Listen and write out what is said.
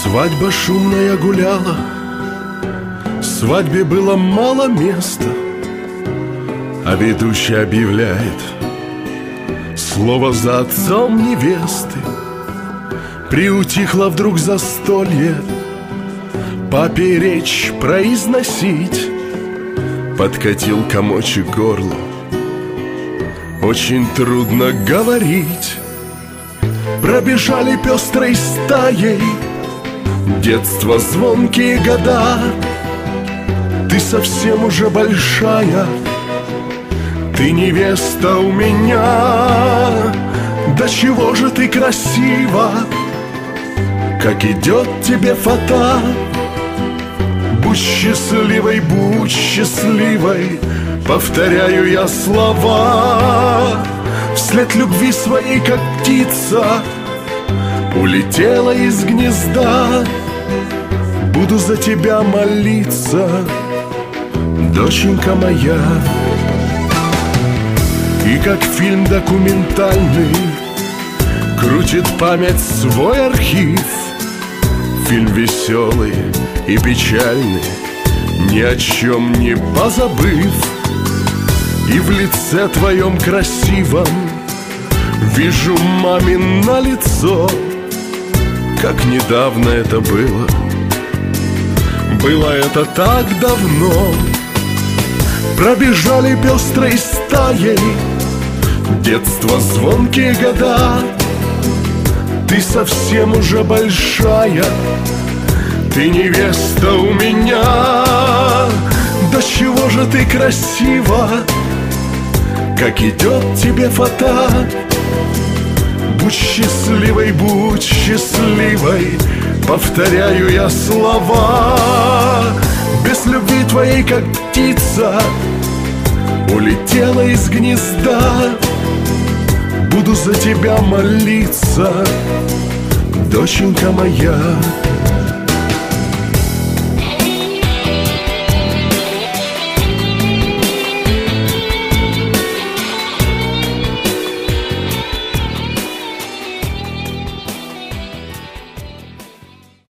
Свадьба шумная гуляла, свадьбе было мало места, а ведущий объявляет слово за отцом невесты. Приутихло вдруг застолье, папе речь произносить. Подкатил комочек к горлу, очень трудно говорить. Пробежали пестрой стаей детство, звонкие года. Ты совсем уже большая, ты невеста у меня. Да чего же ты красива, как идет тебе фата. Будь счастливой, будь счастливой, повторяю я слова. Вслед любви своей, как птица, улетела из гнезда. Буду за тебя молиться, доченька моя. И как фильм документальный крутит память свой архив. Фильм веселый и печальный, ни о чем не позабыв. И в лице твоем красивом вижу мамино лицо, как недавно это было. Было это так давно. Пробежали пестрой стаей детство, звонкие года. Ты совсем уже большая, ты невеста у меня. Да чего же ты красива, как идет тебе фата. Будь счастливой, будь счастливой, повторяю я слова. Без любви твоей, как птица, улетела из гнезда. Буду за тебя молиться, доченька моя.